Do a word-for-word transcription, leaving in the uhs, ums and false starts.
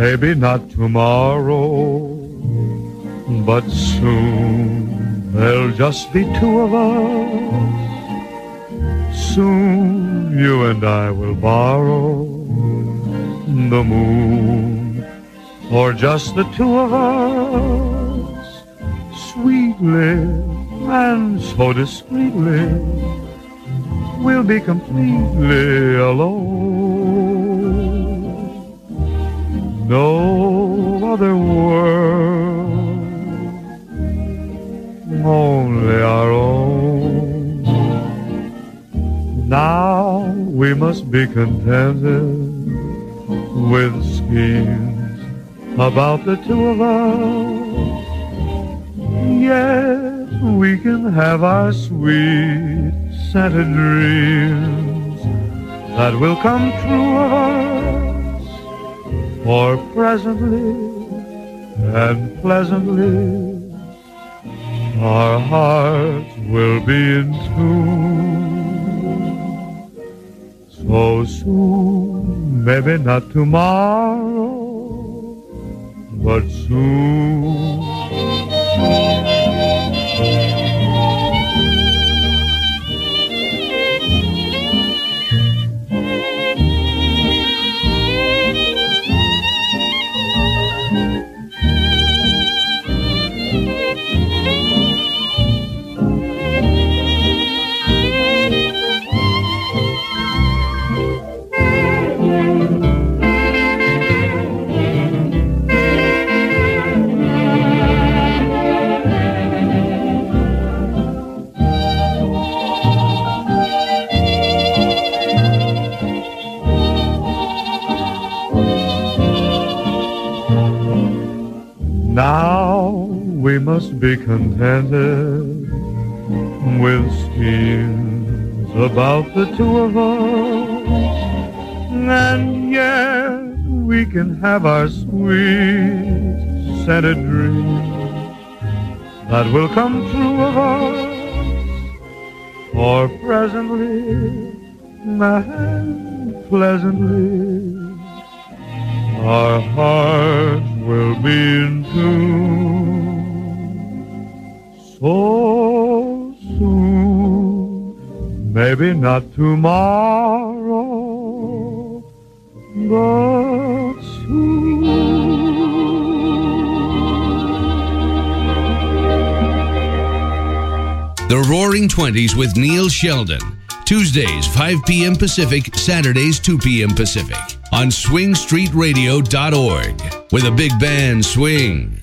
Maybe not tomorrow, but soon there'll just be two of us. Soon you and I will borrow the moon, or just the two of us, sweetly and so discreetly, we'll be completely alone. No other world, only our own. Now we must be contented with schemes about the two of us. Yes, we can have our sweet scented dreams that will come true of us, for presently and pleasantly our hearts will be in tune. So soon, maybe not tomorrow, but soon. Now we must be contented with schemes about the two of us, and yet we can have our sweet scented dreams that will come true of us, for presently and pleasantly our hearts will be in tune. So soon, maybe not tomorrow, but soon. The Roaring Twenties with Neil Sheldon. Tuesdays, five p.m. Pacific, Saturdays, two p.m. Pacific. On swing street radio dot org. With a big band swing.